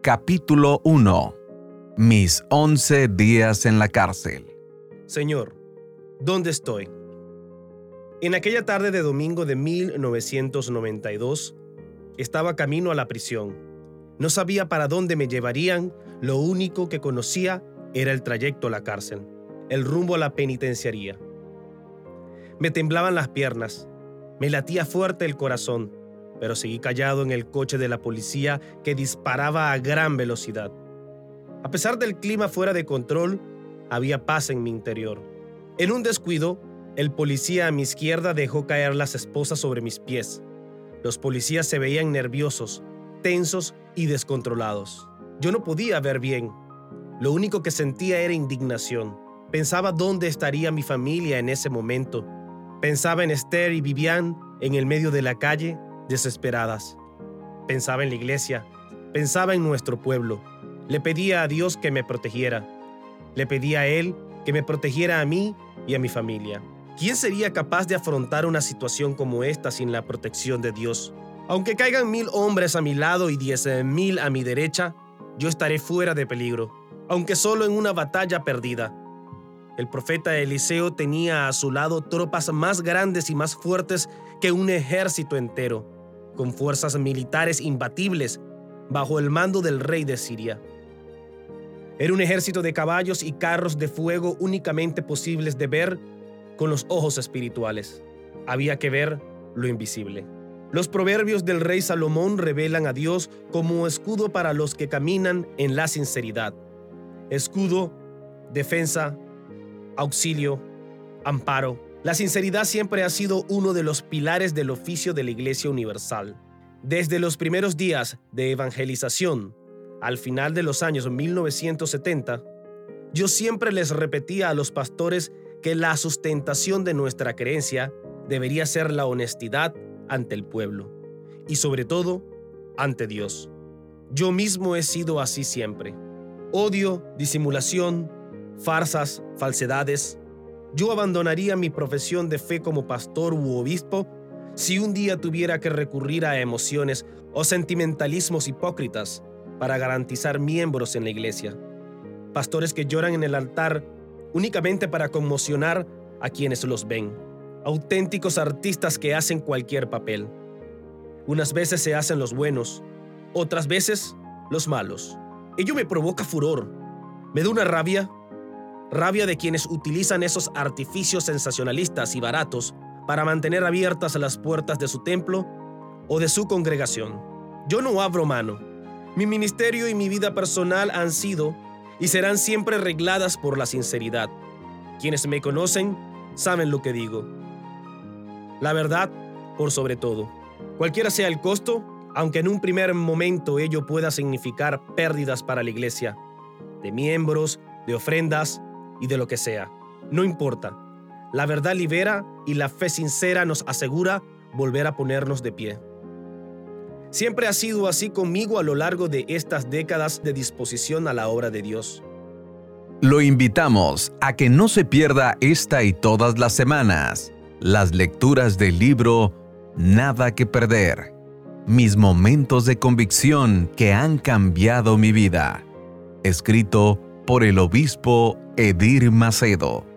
Capítulo 1. Mis 11 días en la cárcel. Señor, ¿dónde estoy? En aquella tarde de domingo de 1992, estaba camino a la prisión. No sabía para dónde me llevarían, lo único que conocía era el trayecto a la cárcel, el rumbo a la penitenciaría. Me temblaban las piernas, me latía fuerte el corazón, pero seguí callado en el coche de la policía que disparaba a gran velocidad. A pesar del clima fuera de control, había paz en mi interior. En un descuido, el policía a mi izquierda dejó caer las esposas sobre mis pies. Los policías se veían nerviosos, tensos y descontrolados. Yo no podía ver bien. Lo único que sentía era indignación. Pensaba dónde estaría mi familia en ese momento. Pensaba en Esther y Vivian en el medio de la calle, desesperadas. Pensaba en la iglesia. Pensaba en nuestro pueblo. Le pedía a Dios que me protegiera. Le pedía a Él que me protegiera a mí y a mi familia. ¿Quién sería capaz de afrontar una situación como esta sin la protección de Dios? Aunque caigan 1000 hombres a mi lado y 10,000 a mi derecha, yo estaré fuera de peligro, aunque solo en una batalla perdida. El profeta Eliseo tenía a su lado tropas más grandes y más fuertes que un ejército entero, con fuerzas militares imbatibles, bajo el mando del rey de Siria. Era un ejército de caballos y carros de fuego únicamente posibles de ver con los ojos espirituales. Había que ver lo invisible. Los proverbios del rey Salomón revelan a Dios como escudo para los que caminan en la sinceridad. Escudo, defensa, auxilio, amparo. La sinceridad siempre ha sido uno de los pilares del oficio de la Iglesia Universal. Desde los primeros días de evangelización, al final de los años 1970, yo siempre les repetía a los pastores que la sustentación de nuestra creencia debería ser la honestidad ante el pueblo y sobre todo ante Dios. Yo mismo he sido así siempre. Odio, disimulación, farsas, falsedades. Yo abandonaría mi profesión de fe como pastor u obispo si un día tuviera que recurrir a emociones o sentimentalismos hipócritas para garantizar miembros en la iglesia. Pastores que lloran en el altar únicamente para conmocionar a quienes los ven. Auténticos artistas que hacen cualquier papel. Unas veces se hacen los buenos, otras veces los malos. Ello me provoca furor. Me da una rabia de quienes utilizan esos artificios sensacionalistas y baratos para mantener abiertas las puertas de su templo o de su congregación. Yo no abro mano. Mi ministerio y mi vida personal han sido y serán siempre regladas por la sinceridad. Quienes me conocen saben lo que digo. La verdad por sobre todo. Cualquiera sea el costo, aunque en un primer momento ello pueda significar pérdidas para la iglesia, de miembros, de ofrendas y de lo que sea. No importa. La verdad libera y la fe sincera nos asegura volver a ponernos de pie. Siempre ha sido así conmigo a lo largo de estas décadas de disposición a la obra de Dios. Lo invitamos a que no se pierda esta y todas las semanas las lecturas del libro Nada que Perder. Mis momentos de convicción que han cambiado mi vida. Escrito por el obispo Edir Macedo.